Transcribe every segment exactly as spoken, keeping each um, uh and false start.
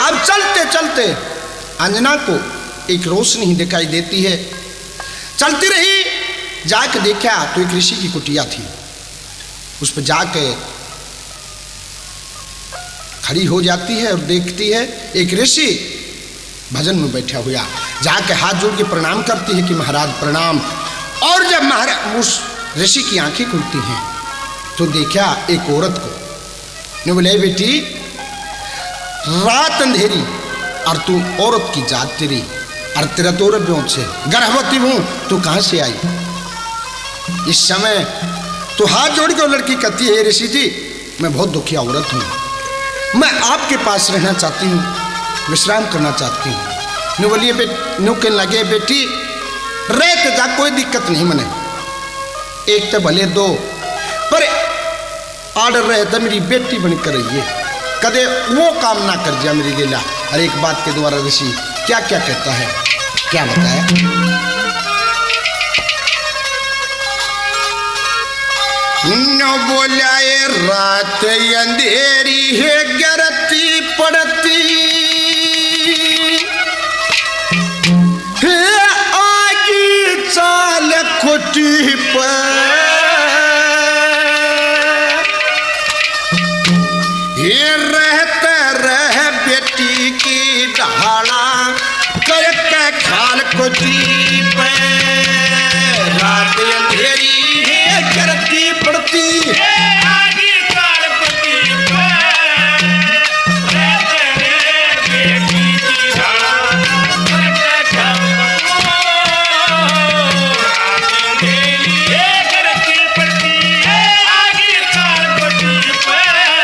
अब चलते चलते अंजना को एक रोशनी दिखाई देती है। चलती रही, जाके देखा तो एक ऋषि की कुटिया थी। उस पर जाके खड़ी हो जाती है और देखती है एक ऋषि भजन में बैठा हुआ। जाके हाथ जोड़ के प्रणाम करती है कि महाराज प्रणाम। और जब महाराज उस ऋषि की आंखें खुलती हैं तो देखा एक औरत को। ने बोले बेटी, रात अंधेरी और तू औरत की जात तेरी, और तेरा तो औरत से गर्भवती हूं, तू कहां से आई? इस समय तो हाथ जोड़ के लड़की कहती है, ऋषि जी मैं बहुत दुखी औरत हूं, मैं आपके पास रहना चाहती हूँ, विश्राम करना चाहती हूँ। नो बोलिए बेट नो के लगे बेटी रहते जा, कोई दिक्कत नहीं मने, एक तो भले दो, पर ऑर्डर रहे तो मेरी बेटी बन कर रही है, कदे वो काम ना कर दिया मेरी गेला। और एक बात के द्वारा ऋषि क्या क्या कहता है, क्या बताया? न बोला ये रात अंधेरी है गिरती पड़ती है, आगे चाल खुटी पर ये रहते रह बेटी की ढाला करके ख्याल खुटी पे, रात अंधेरी है गिरती पड़ती आगे चाल खुटी पे, रहते रह बेटी की ढाला करके ख्याल अंधेरी है गिरती पड़ती आगे चाल खुटी पे,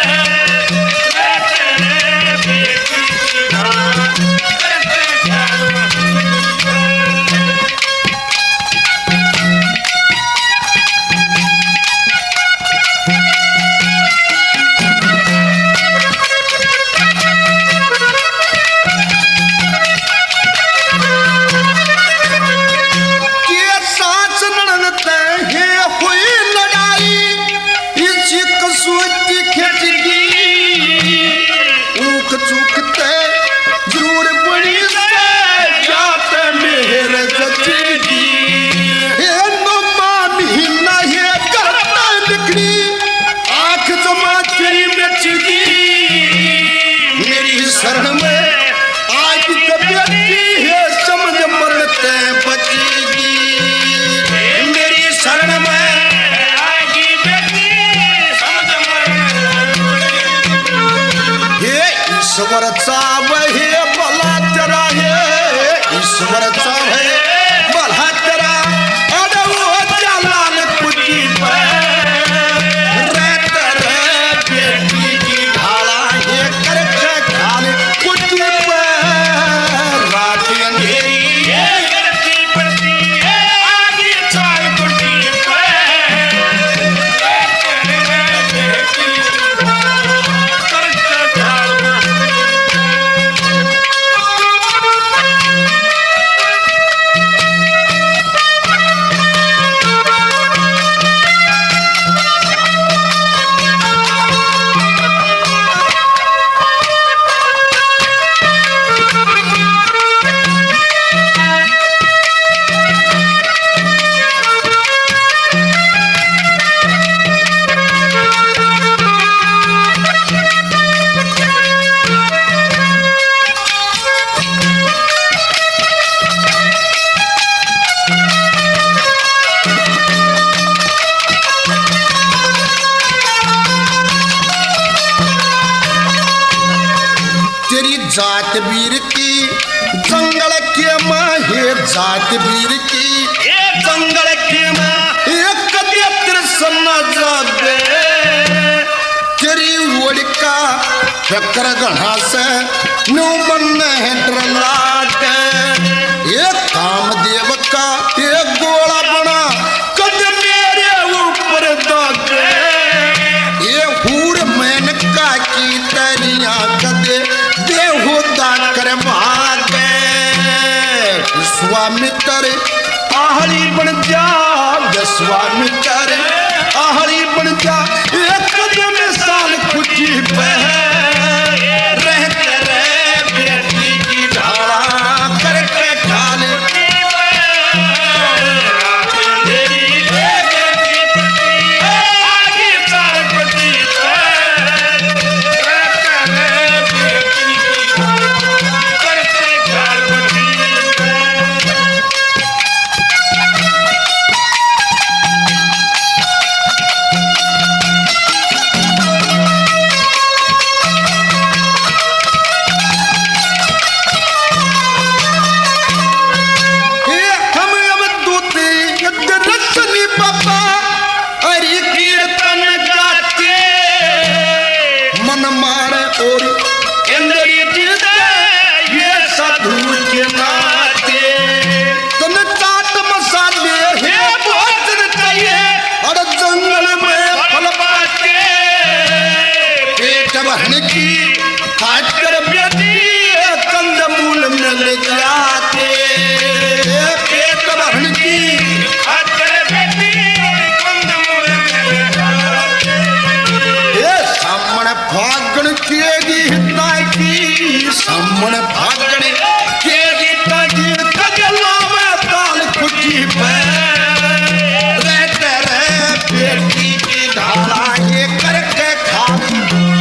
ईश्वर चाहे भला तेरा है, ईश्वर चाहे भला तेरा, अरे वो जलाल कुटी पे रहते रह बेटी की ढाला है करके ख्याल कुटी पे, रात अंधेरी है गिरती पड़ती है आगे चाल कुटी पे, रहते रह बेटी की ढाला करके ख्याल जात वीर की जंगल के माहे, जात वीर की जंगल के माहे कदे त्रिसन्ना जागे, तेरी वड़का चक्र गढ़ा से नु मन है डरलाट, ये कामदेव का ये गोला बना कद मेरे ऊपर दागे, ये हूर मेनका की तरिया कदे देहुदा कर भागे, विश्वामित्र आहरी बन जा, विश्वामित्र आहरी बन जा, एक कदम साल खुची पे रहते रह ब्रह्मण की खाकर बेटी कंदमूल मिल जाते, पेट भरण की खाकर बेटी कंदमूल मिल जाते। ये सामण फागण के गीता की, सामण फागण के गीता की कजला में ताल खुटी पे रहते रहे बेटी की ढाला ये करके खाती।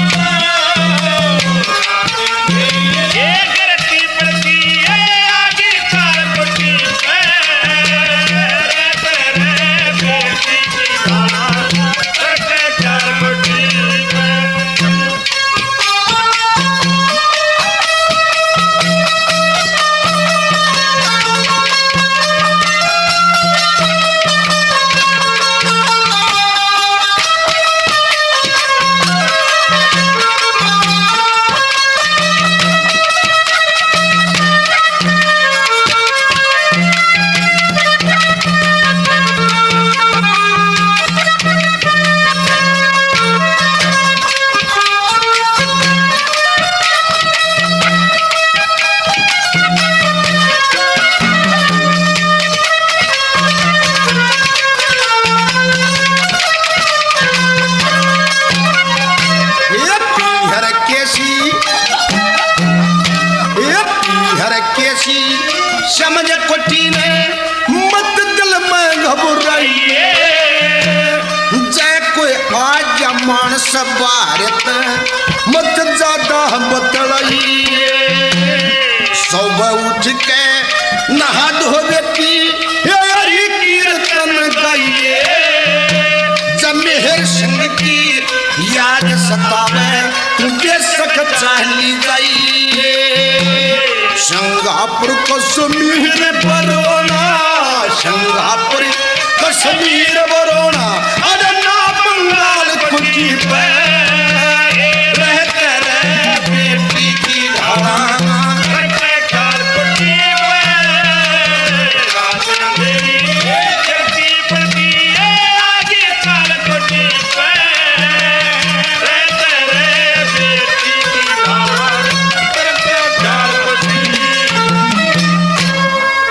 समझ कोठी ने मत दिल में घबराइए, जय कोई आज मानस भारत मत ज्यादा बतलाइए। सुबह उठ के नहा धोवे की हरि कीर्तन गाइए, जब मेहर संग की याद सतावे तुझे सक चाली जाइए। सिंगापुर कश्मीर बरोना, सिंगापुर कश्मीर बरोना।